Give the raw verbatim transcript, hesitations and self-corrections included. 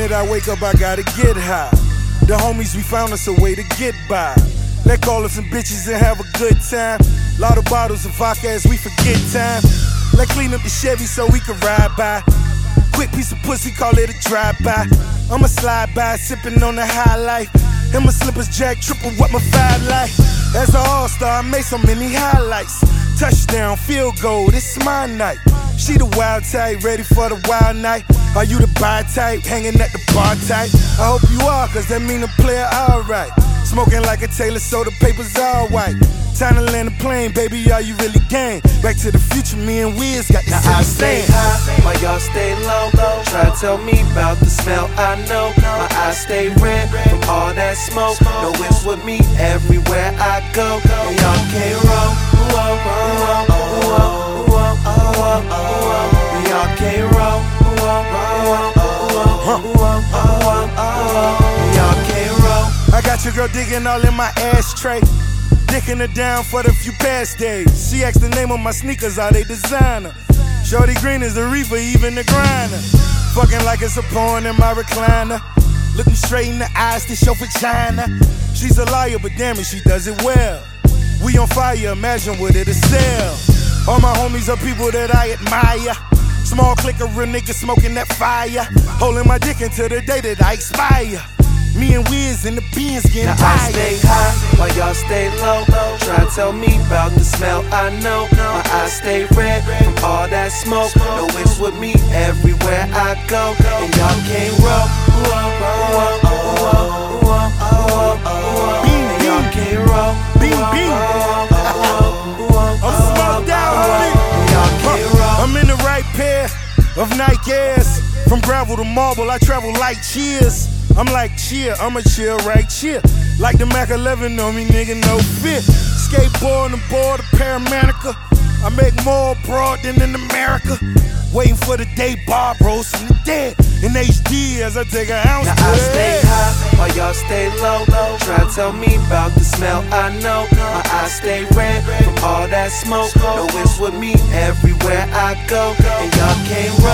minute I wake up, I gotta get high. The homies, we found us a way to get by. Let call us some bitches and have a good time. Lot of bottles of vodka as we forget time. Let clean up the Chevy so we can ride by. Quick piece of pussy, call it a drive-by. I'ma slide by, sipping on the high life. And my slippers jack, triple what my five like. As an all-star, I made so many highlights. Touchdown, field goal, this is my night. She the wild type, ready for the wild night. Are you the buy type, hanging at the bar type? I hope you are, cause that mean the player alright. Smoking like a Taylor, so the paper's all white. Time to land a plane, baby, are you really game? Back to the future, me and Wiz got this Now I stay high, while y'all stay low. Try to tell me about the smell I know. My eyes stay red from all that smoke. No it's with me everywhere I go. And y'all can't roll. Ooh, oh, ooh, oh, ooh, oh, ooh, oh, ooh, oh, ooh, oh. And y'all can't roll. Ooh, oh, ooh, oh, ooh, oh, ooh, oh, ooh, oh. And y'all can't roll. I got your girl digging all in my ashtray. Dicking her down for the few past days. She asked the name of my sneakers, are they designer? Shorty green is the reaper, even the grinder. Fucking like it's a porn in my recliner. Looking straight in the eyes to show vagina. She's a liar, but damn it, she does it well. We on fire, imagine what it'll sell. All my homies are people that I admire. Small clique of real niggas smoking that fire. Holding my dick until the day that I expire. Me and Wiz in the beans getting now tired. I stay high, while y'all stay low. Try to tell me about the smell I know. My eyes stay red from all that smoke. No it's with me everywhere I go. And y'all can't roll. Ooh, oh, ooh, oh, ooh, oh, ooh, oh, ooh, oh, ooh, oh. And y'all can't roll. Beam, beam. I'm smoked out, homie. And y'all can't roll. I'm in the right pair of Nike Airs. From gravel to marble, I travel like cheers. I'm like cheer, I'ma chill right cheer. Like the Mac eleven on me, nigga, no fear. Skateboard on the board, a Paramanica. I make more abroad than in America. Waiting for the day Bob rose from the dead. In H D as I take an ounce now to I the stay head. high, while y'all stay low. Try to tell me about the smell I know. My eyes stay red from all that smoke. No it's with me everywhere I go. And y'all can't roll.